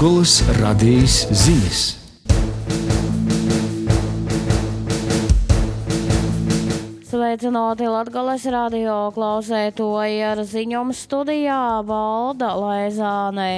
Latgolas radījis ziņas. Sveicināti Latgolas radio klausētoji, ar ziņojumu studijā Valda Laizāne.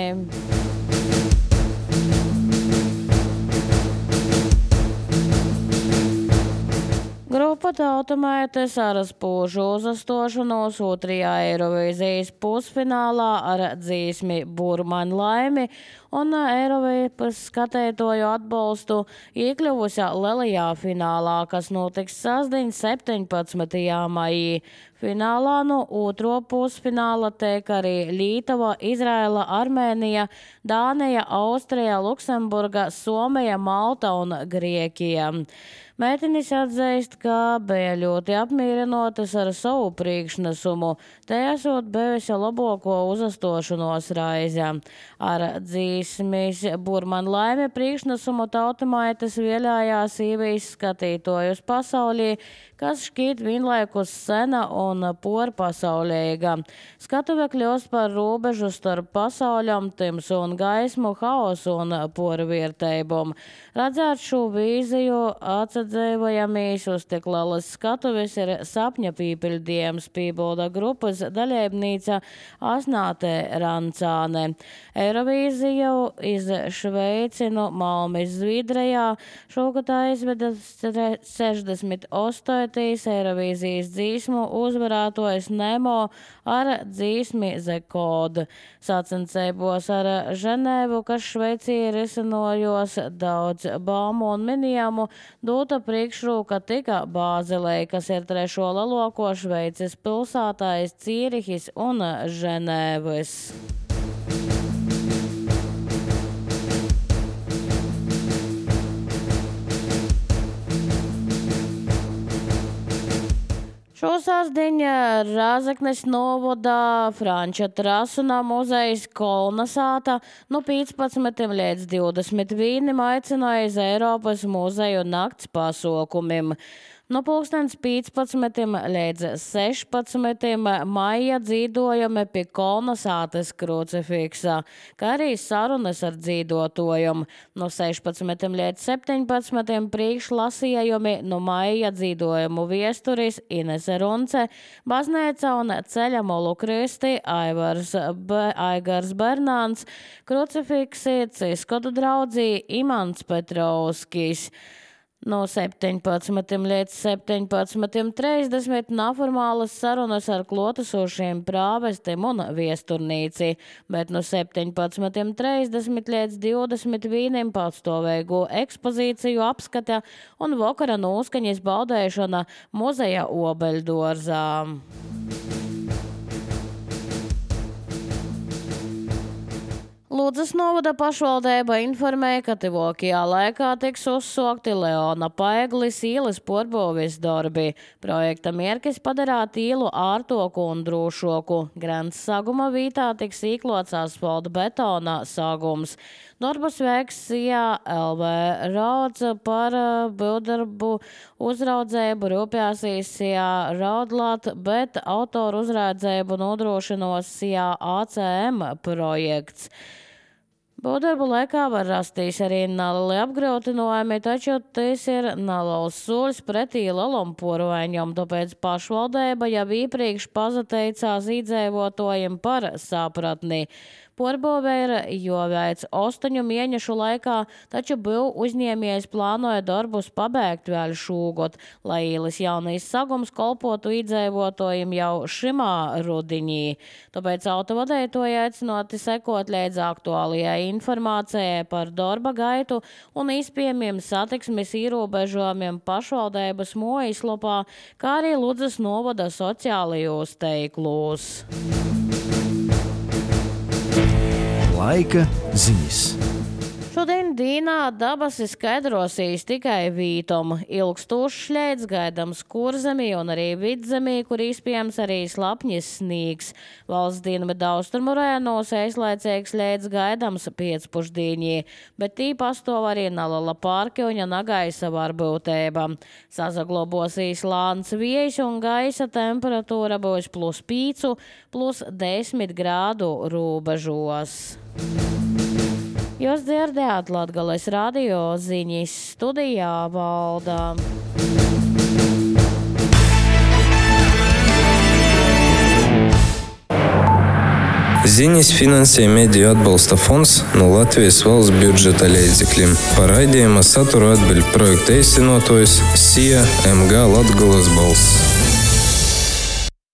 Grupa Tautamētes ar spūžu uzastošanos otrajā Eirovīzijas pusfinālā ar dzīsmi Burmaņ laimi un Eirovīzijas skatētoju atbalstu iekļuvusi lielajā finālā, kas notiks sasdien 17. maijā. Finālā no otro pusfināla tiek arī Lītava, Izraela, Armēnija, Dānija, Austrija, Luksemburga, Somija, Malta un Grieķija. Meitenis atzīst, ka bija ļoti apmierinotas ar savu priekšnesumu, te esot bijusi labāko uzastošanos raize. Ar dzīsmis Burmaņ laimi priekšnesumu Tautamētes vēlējās īvīs skatītojus pasaulī, kas šķiet vienlaikus sena un porpasaulīga. Skatuve kļūst par robežu starp pasauļam, timsu un gaismu, haosu un porvērtībām. Redzēt šo vīziju atsadzīvojamies uz tik lielas skatuves ir sapņa pīpildījums, pībolda grupas dalībnīca Asnāte Rancāne. Eirovīziju iz Šveicinu Malmis Zviedrijā šogad aizveda 68. Eirovīzijas dzīsmu uzvarētojas Nemo ar dzīsmi The Code. Sacensībos ar Ženēvu, kas Šveicī ir izsanojos daudz baumu un minējumu, dota priekšrūka tika Bāzelē, kas ir trešo lielāko Šveices pilsētājs Cīrihis un Ženēvis. Šosasdien Rāzaknes novodā Franča Trasuna muzejs Kolnasāta no 15 līdz 21 aicināja iz Eiropas muzeju nakts pasaukumiem. No 15 līdz 16 maija dzīdojumi pie Kolnasātes krucifiksa, kā arī sarunas ar dzīdotojiem. No 16 līdz 17 priekšlasījumi no maija dzīdojumu viesturis Inese Runce, baznīca un ceļa molu kristi Aigars Bernāns, krucifiksi Ciskotu draudzī Imants Petrovskis. No 17 līdz 17:30 neformālas sarunas ar klotesošiem prāvestim un viesturnīci, bet no 17:30 līdz 21 patstāvīgu ekspozīciju apskata un vakara noskaņas baudēšana muzeja Obeļdorzā. Ludzas novada pašvaldība informēja, ka tuvākajā laikā tiks uzsākti Leona Paeglis ielas pārbūves darbi. Projekta mērķis padarīt ielu ārtoku un drošoku. Grants saguma vietā tiks īklots asfalta betona sagums. Darbus veiks LV Rauds par būvdarbu uzraudzību rūpēsīs Raudlat, bet autoru uzraudzību nodrošinos ACM projekts. Būvdarbu laikā var rasties arī nelieli apgrūtinājumi, taču tas ir neliels solis pretī lielam porvaiņam, tāpēc pašvaldība jau iepriekš pazateicās iedzīvotājiem par sapratni. Porbūve ir jāveic 8 mēnešu laikā, taču būv uzņēmējs plānoja darbus pabeigt vēl šogad, lai ielas jaunais sagums kolpotu iedzīvotājiem jau šimā rudenī. Tāpēc autovadītāji aicināti sekot līdz aktuālajai informācijai par darba gaitu un iespējamiem satiksmes ierobežojumiem pašvaldības mājaslapā, kā arī Ludzas novada sociālajos tīklos. Laika ziņas. Šodien dīnā dabasis skaidrosīs tikai vītom. Ilgstošs šļēds gaidams Kurzemī un arī Vidzemī, kur iespējams arī slapņas snīgs. Valsts dienvidu austrumu rajonos aizlaicīgs šļēds gaidams pēcpusdienī, bet tī pastāv arī neliela pārkļuņa un gaisa varbūtība. Sasaglabosīs lāns vējš un gaisa temperatūra būs +5, +10 grādu robežos. Jūs dzirdējāt Latgales radio ziņas, studijā Valda. Ziņas finansē Mediju atbalsta fonds no Latvijas valsts budžeta līdzekļiem. Par raidījuma saturu atbild projekta īstenotājs SIA MG Latgales balss.